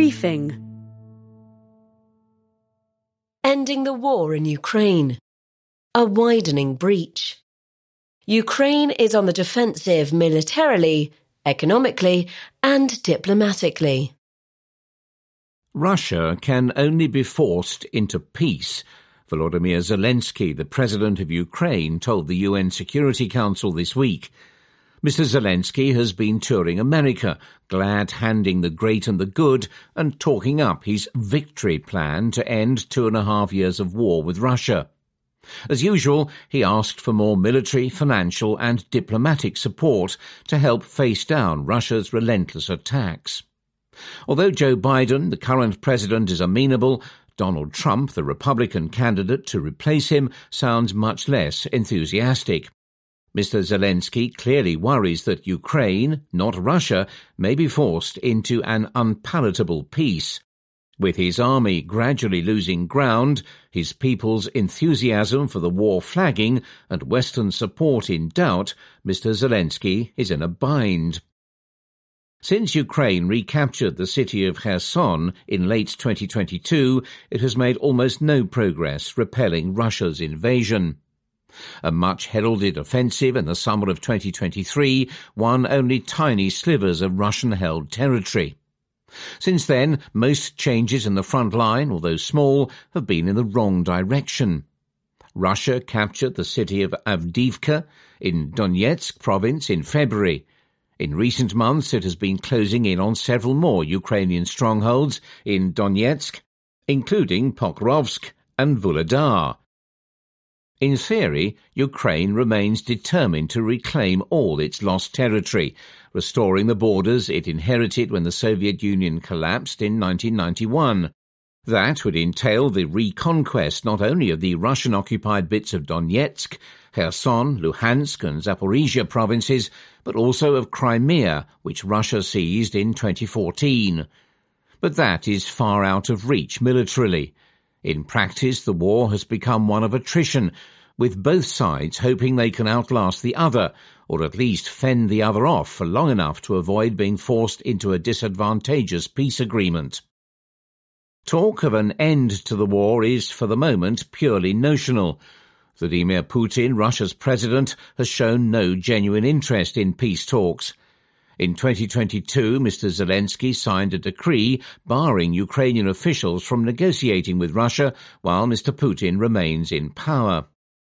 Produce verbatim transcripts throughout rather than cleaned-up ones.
Briefing. Ending the war in Ukraine. A widening breach. Ukraine is on the defensive militarily, economically, and diplomatically. Russia can only be forced into peace. Volodymyr Zelensky, the president of Ukraine, told the U N Security Council this week. Mister Zelensky has been touring America, glad-handing the great and the good and talking up his victory plan to end two and a half years of war with Russia. As usual, he asked for more military, financial and diplomatic support to help face down Russia's relentless attacks. Although Joe Biden, the current president, is amenable, Donald Trump, the Republican candidate to replace him, sounds much less enthusiastic. Mister Zelensky clearly worries that Ukraine, not Russia, may be forced into an unpalatable peace. With his army gradually losing ground, his people's enthusiasm for the war flagging, and Western support in doubt, Mister Zelensky is in a bind. Since Ukraine recaptured the city of Kherson in late twenty twenty-two, it has made almost no progress repelling Russia's invasion. A much-heralded offensive in the summer of twenty twenty-three won only tiny slivers of Russian-held territory. Since then, most changes in the front line, although small, have been in the wrong direction. Russia captured the city of Avdiivka in Donetsk province in February. In recent months, it has been closing in on several more Ukrainian strongholds in Donetsk, including Pokrovsk and Vuhledar. In theory, Ukraine remains determined to reclaim all its lost territory, restoring the borders it inherited when the Soviet Union collapsed in nineteen ninety-one. That would entail the reconquest not only of the Russian-occupied bits of Donetsk, Kherson, Luhansk and Zaporizhia provinces, but also of Crimea, which Russia seized in twenty fourteen. But that is far out of reach militarily. In practice, the war has become one of attrition, with both sides hoping they can outlast the other, or at least fend the other off for long enough to avoid being forced into a disadvantageous peace agreement. Talk of an end to the war is, for the moment, purely notional. Vladimir Putin, Russia's president, has shown no genuine interest in peace talks. In twenty twenty-two, Mister Zelensky signed a decree barring Ukrainian officials from negotiating with Russia while Mister Putin remains in power.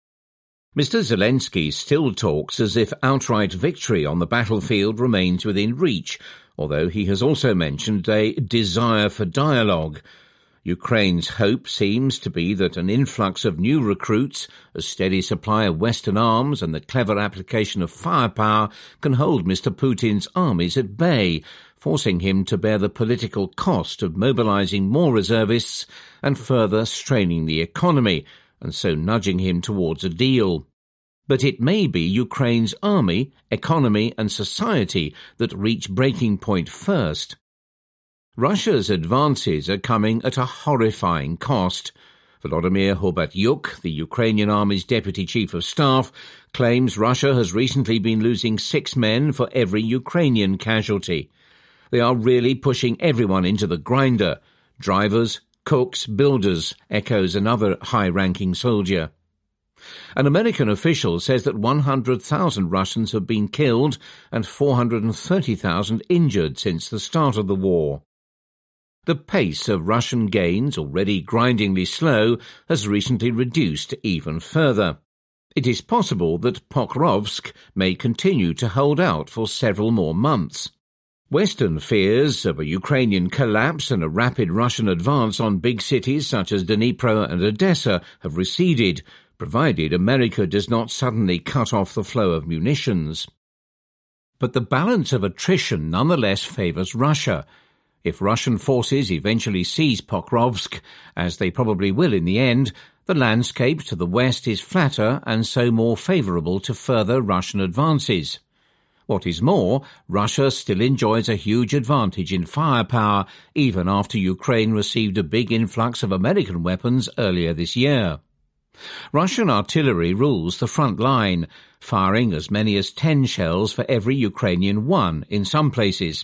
Mister Zelensky still talks as if outright victory on the battlefield remains within reach, although he has also mentioned a desire for dialogue. Ukraine's hope seems to be that an influx of new recruits, a steady supply of Western arms and the clever application of firepower can hold Mister Putin's armies at bay, forcing him to bear the political cost of mobilizing more reservists and further straining the economy, and so nudging him towards a deal. But it may be Ukraine's army, economy and society that reach breaking point first. Russia's advances are coming at a horrifying cost. Volodymyr Horbatyuk, the Ukrainian army's deputy chief of staff, claims Russia has recently been losing six men for every Ukrainian casualty. They are really pushing everyone into the grinder. Drivers, cooks, builders, echoes another high-ranking soldier. An American official says that one hundred thousand Russians have been killed and four hundred thirty thousand injured since the start of the war. The pace of Russian gains, already grindingly slow, has recently reduced even further. It is possible that Pokrovsk may continue to hold out for several more months. Western fears of a Ukrainian collapse and a rapid Russian advance on big cities such as Dnipro and Odessa have receded, provided America does not suddenly cut off the flow of munitions. But the balance of attrition nonetheless favours Russia. If Russian forces eventually seize Pokrovsk, as they probably will in the end, the landscape to the west is flatter and so more favourable to further Russian advances. What is more, Russia still enjoys a huge advantage in firepower, even after Ukraine received a big influx of American weapons earlier this year. Russian artillery rules the front line, firing as many as ten shells for every Ukrainian one in some places.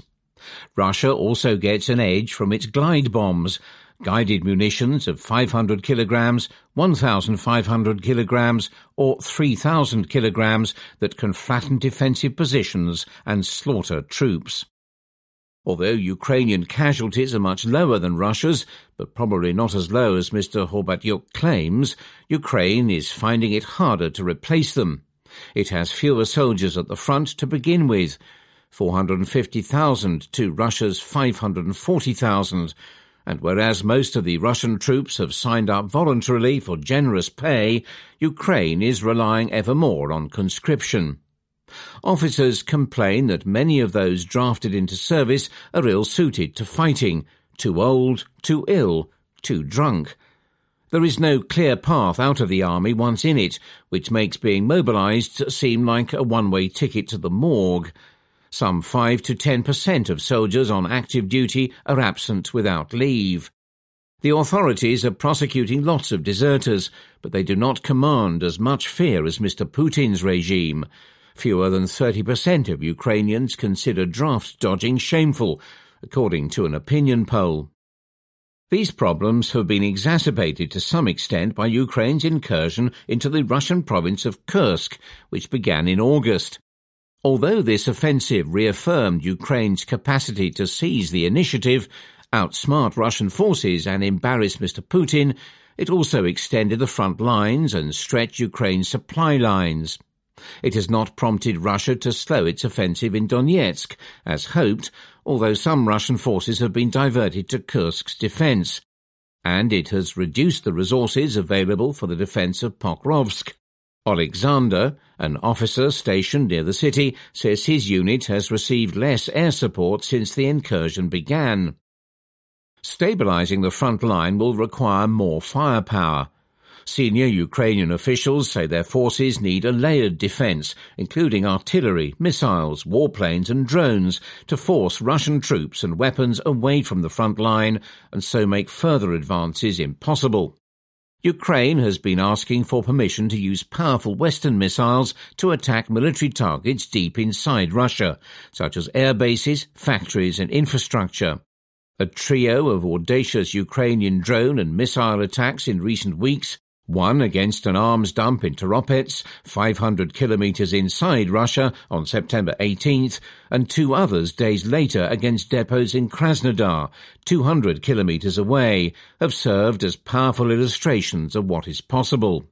Russia also gets an edge from its glide bombs, guided munitions of five hundred kilograms, one thousand five hundred kilograms, or three thousand kilograms that can flatten defensive positions and slaughter troops. Although Ukrainian casualties are much lower than Russia's, but probably not as low as Mister Horbatyuk claims, Ukraine is finding it harder to replace them. It has fewer soldiers at the front to begin with, four hundred fifty thousand to Russia's five hundred forty thousand, and whereas most of the Russian troops have signed up voluntarily for generous pay, Ukraine is relying ever more on conscription. Officers complain that many of those drafted into service are ill-suited to fighting, too old, too ill, too drunk. There is no clear path out of the army once in it, which makes being mobilised seem like a one-way ticket to the morgue. Some five to ten percent of soldiers on active duty are absent without leave. The authorities are prosecuting lots of deserters, but they do not command as much fear as Mister Putin's regime. Fewer than thirty percent of Ukrainians consider draft dodging shameful, according to an opinion poll. These problems have been exacerbated to some extent by Ukraine's incursion into the Russian province of Kursk, which began in August. Although this offensive reaffirmed Ukraine's capacity to seize the initiative, outsmart Russian forces and embarrass Mister Putin, it also extended the front lines and stretched Ukraine's supply lines. It has not prompted Russia to slow its offensive in Donetsk, as hoped, although some Russian forces have been diverted to Kursk's defence, and it has reduced the resources available for the defence of Pokrovsk. Alexander, an officer stationed near the city, says his unit has received less air support since the incursion began. Stabilising the front line will require more firepower. Senior Ukrainian officials say their forces need a layered defence, including artillery, missiles, warplanes and drones, to force Russian troops and weapons away from the front line and so make further advances impossible. Ukraine has been asking for permission to use powerful Western missiles to attack military targets deep inside Russia, such as air bases, factories and infrastructure. A trio of audacious Ukrainian drone and missile attacks in recent weeks, one against an arms dump in Toropets, five hundred kilometres inside Russia on September eighteenth, and two others days later against depots in Krasnodar, two hundred kilometres away, have served as powerful illustrations of what is possible.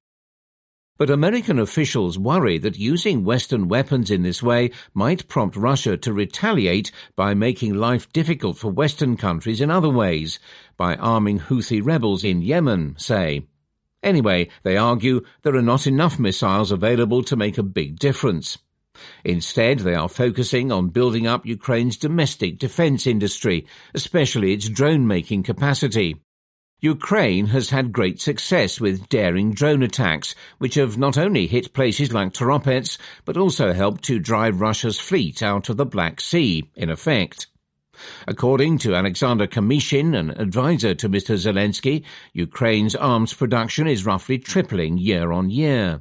But American officials worry that using Western weapons in this way might prompt Russia to retaliate by making life difficult for Western countries in other ways, by arming Houthi rebels in Yemen, say. Anyway, they argue there are not enough missiles available to make a big difference. Instead, they are focusing on building up Ukraine's domestic defence industry, especially its drone-making capacity. Ukraine has had great success with daring drone attacks, which have not only hit places like Toropets, but also helped to drive Russia's fleet out of the Black Sea, in effect. According to Alexander Kamyshin, an advisor to Mister Zelensky, Ukraine's arms production is roughly tripling year on year.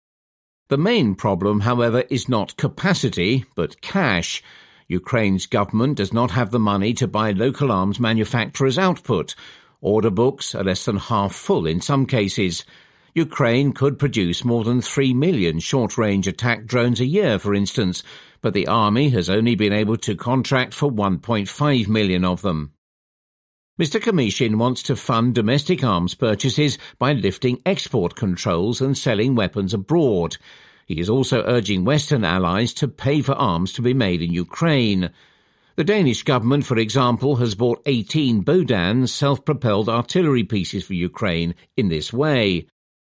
The main problem, however, is not capacity, but cash. Ukraine's government does not have the money to buy local arms manufacturers' output. Order books are less than half full in some cases. Ukraine could produce more than three million short-range attack drones a year, for instance, but the army has only been able to contract for one point five million of them. Mister Kamyshin wants to fund domestic arms purchases by lifting export controls and selling weapons abroad. He is also urging Western allies to pay for arms to be made in Ukraine. The Danish government, for example, has bought eighteen Bodan self-propelled artillery pieces for Ukraine in this way.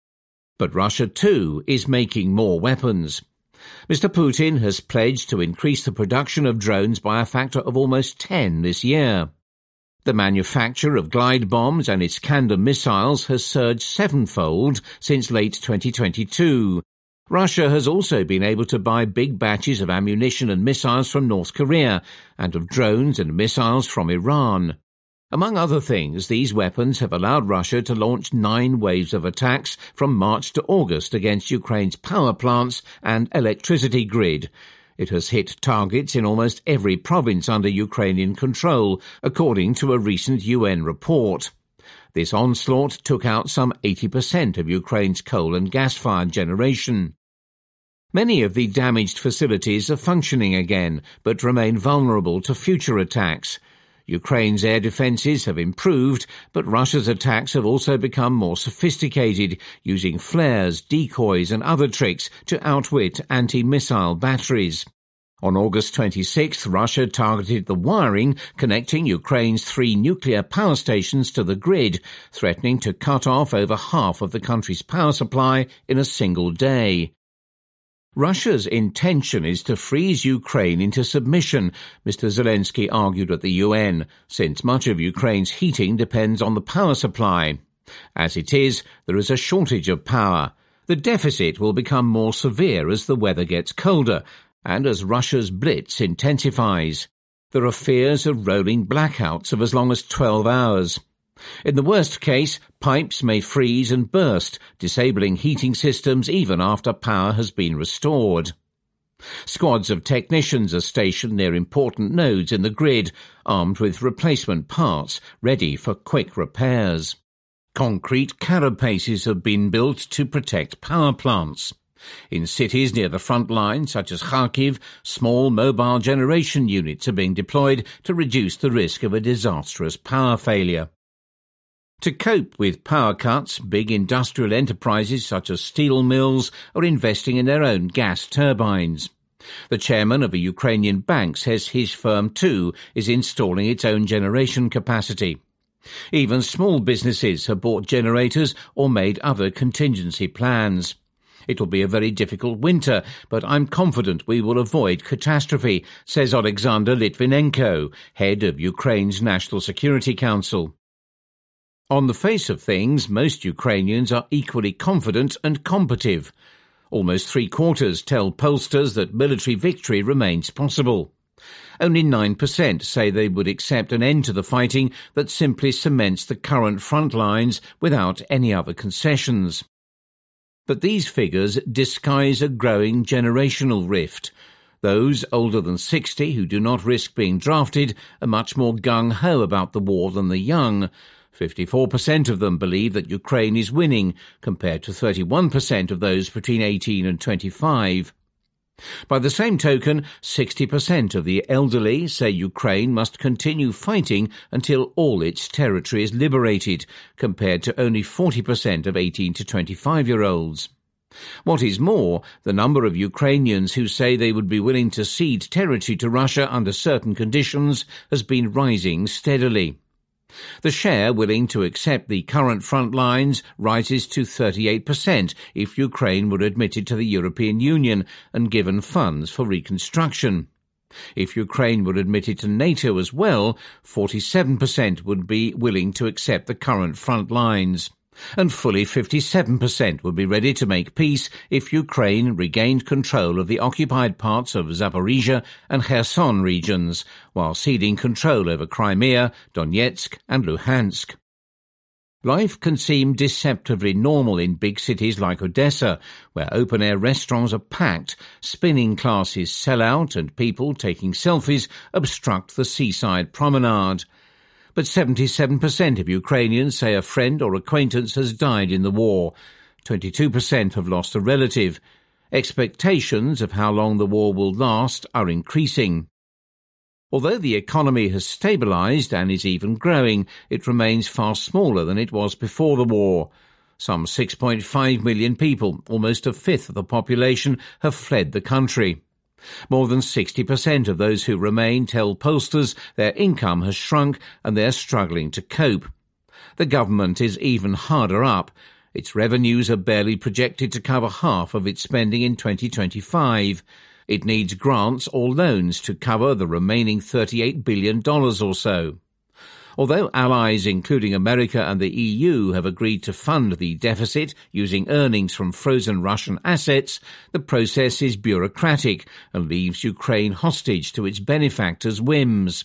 But Russia, too, is making more weapons. Mister Putin has pledged to increase the production of drones by a factor of almost ten this year. The manufacture of glide bombs and Iskander missiles has surged sevenfold since late twenty twenty-two. Russia has also been able to buy big batches of ammunition and missiles from North Korea and of drones and missiles from Iran. Among other things, these weapons have allowed Russia to launch nine waves of attacks from March to August against Ukraine's power plants and electricity grid. It has hit targets in almost every province under Ukrainian control, according to a recent U N report. This onslaught took out some eighty percent of Ukraine's coal and gas-fired generation. Many of the damaged facilities are functioning again, but remain vulnerable to future attacks. Ukraine's air defences have improved, but Russia's attacks have also become more sophisticated, using flares, decoys and other tricks to outwit anti-missile batteries. On August twenty-sixth, Russia targeted the wiring connecting Ukraine's three nuclear power stations to the grid, threatening to cut off over half of the country's power supply in a single day. Russia's intention is to freeze Ukraine into submission, Mister Zelensky argued at the U N, since much of Ukraine's heating depends on the power supply. As it is, there is a shortage of power. The deficit will become more severe as the weather gets colder, and as Russia's blitz intensifies. There are fears of rolling blackouts of as long as twelve hours. In the worst case, pipes may freeze and burst, disabling heating systems even after power has been restored. Squads of technicians are stationed near important nodes in the grid, armed with replacement parts, ready for quick repairs. Concrete carapaces have been built to protect power plants. In cities near the front line, such as Kharkiv, small mobile generation units are being deployed to reduce the risk of a disastrous power failure. To cope with power cuts, big industrial enterprises such as steel mills are investing in their own gas turbines. The chairman of a Ukrainian bank says his firm too is installing its own generation capacity. Even small businesses have bought generators or made other contingency plans. It will be a very difficult winter, but I'm confident we will avoid catastrophe, says Alexander Litvinenko, head of Ukraine's National Security Council. On the face of things, most Ukrainians are equally confident and combative. Almost three-quarters tell pollsters that military victory remains possible. Only nine percent say they would accept an end to the fighting that simply cements the current front lines without any other concessions. But these figures disguise a growing generational rift. Those older than sixty who do not risk being drafted are much more gung-ho about the war than the young. fifty-four percent of them believe that Ukraine is winning, compared to thirty-one percent of those between eighteen and twenty-five. By the same token, sixty percent of the elderly say Ukraine must continue fighting until all its territory is liberated, compared to only forty percent of eighteen to twenty-five-year-olds. What is more, the number of Ukrainians who say they would be willing to cede territory to Russia under certain conditions has been rising steadily. The share willing to accept the current front lines rises to thirty-eight percent if Ukraine were admitted to the European Union and given funds for reconstruction. If Ukraine were admitted to NATO as well, forty-seven percent would be willing to accept the current front lines. And fully fifty-seven percent would be ready to make peace if Ukraine regained control of the occupied parts of Zaporizhia and Kherson regions, while ceding control over Crimea, Donetsk and Luhansk. Life can seem deceptively normal in big cities like Odessa, where open-air restaurants are packed, spinning classes sell out and people taking selfies obstruct the seaside promenade. But seventy-seven percent of Ukrainians say a friend or acquaintance has died in the war. twenty-two percent have lost a relative. Expectations of how long the war will last are increasing. Although the economy has stabilized and is even growing, it remains far smaller than it was before the war. Some six point five million people, almost a fifth of the population, have fled the country. More than sixty percent of those who remain tell pollsters their income has shrunk and they're struggling to cope. The government is even harder up. Its revenues are barely projected to cover half of its spending in twenty twenty-five. It needs grants or loans to cover the remaining thirty-eight billion dollars or so. Although allies including America and the E U have agreed to fund the deficit using earnings from frozen Russian assets, the process is bureaucratic and leaves Ukraine hostage to its benefactors' whims.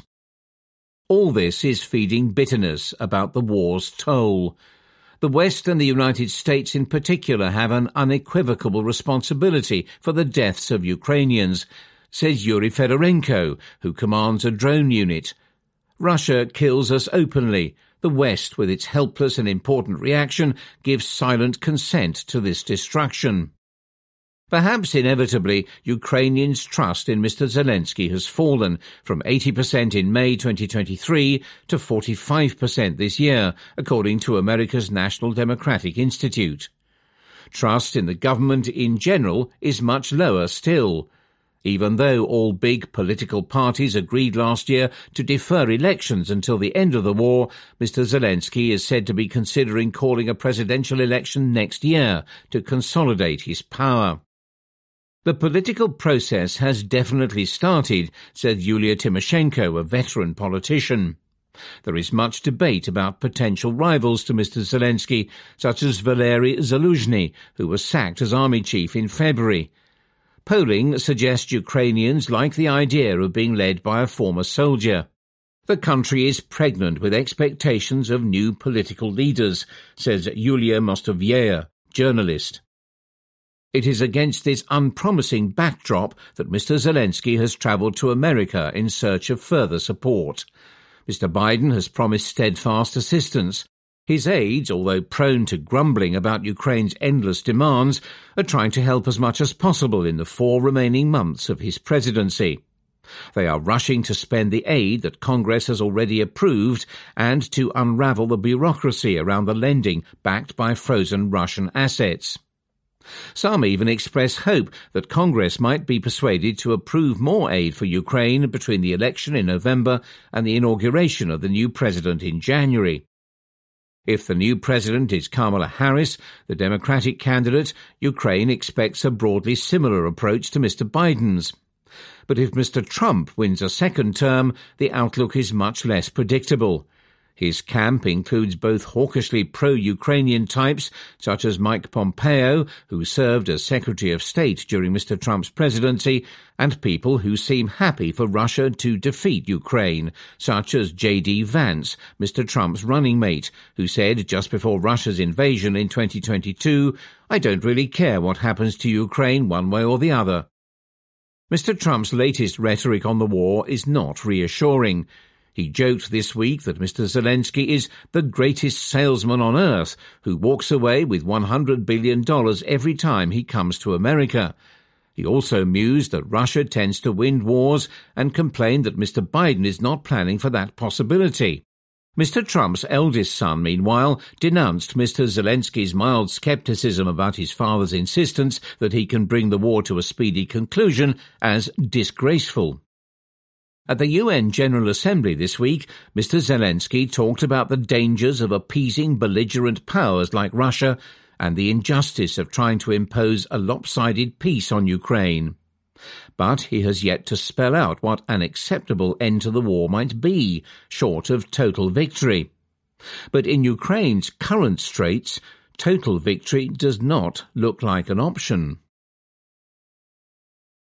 All this is feeding bitterness about the war's toll. The West and the United States in particular have an unequivocal responsibility for the deaths of Ukrainians, says Yuri Fedorenko, who commands a drone unit. Russia kills us openly. The West, with its helpless and important reaction, gives silent consent to this destruction. Perhaps inevitably, Ukrainians' trust in Mister Zelensky has fallen from eighty percent in May twenty twenty-three to forty-five percent this year, according to America's National Democratic Institute. Trust in the government in general is much lower still. Even though all big political parties agreed last year to defer elections until the end of the war, Mister Zelensky is said to be considering calling a presidential election next year to consolidate his power. The political process has definitely started, said Yulia Tymoshenko, a veteran politician. There is much debate about potential rivals to Mister Zelensky, such as Valery Zaluzhny, who was sacked as army chief in February. Polling suggests Ukrainians like the idea of being led by a former soldier. The country is pregnant with expectations of new political leaders, says Yulia Mostovyeva, journalist. It is against this unpromising backdrop that Mister Zelensky has travelled to America in search of further support. Mister Biden has promised steadfast assistance. His aides, although prone to grumbling about Ukraine's endless demands, are trying to help as much as possible in the four remaining months of his presidency. They are rushing to spend the aid that Congress has already approved and to unravel the bureaucracy around the lending backed by frozen Russian assets. Some even express hope that Congress might be persuaded to approve more aid for Ukraine between the election in November and the inauguration of the new president in January. If the new president is Kamala Harris, the Democratic candidate, Ukraine expects a broadly similar approach to Mister Biden's. But if Mister Trump wins a second term, the outlook is much less predictable. His camp includes both hawkishly pro-Ukrainian types, such as Mike Pompeo, who served as Secretary of State during Mister Trump's presidency, and people who seem happy for Russia to defeat Ukraine, such as J D Vance, Mister Trump's running mate, who said just before Russia's invasion in twenty twenty-two, "I don't really care what happens to Ukraine one way or the other." Mister Trump's latest rhetoric on the war is not reassuring. He joked this week that Mister Zelensky is the greatest salesman on earth who walks away with one hundred billion dollars every time he comes to America. He also mused that Russia tends to win wars and complained that Mister Biden is not planning for that possibility. Mister Trump's eldest son, meanwhile, denounced Mister Zelensky's mild skepticism about his father's insistence that he can bring the war to a speedy conclusion as disgraceful. At the U N General Assembly this week, Mister Zelensky talked about the dangers of appeasing belligerent powers like Russia and the injustice of trying to impose a lopsided peace on Ukraine. But he has yet to spell out what an acceptable end to the war might be, short of total victory. But in Ukraine's current straits, total victory does not look like an option.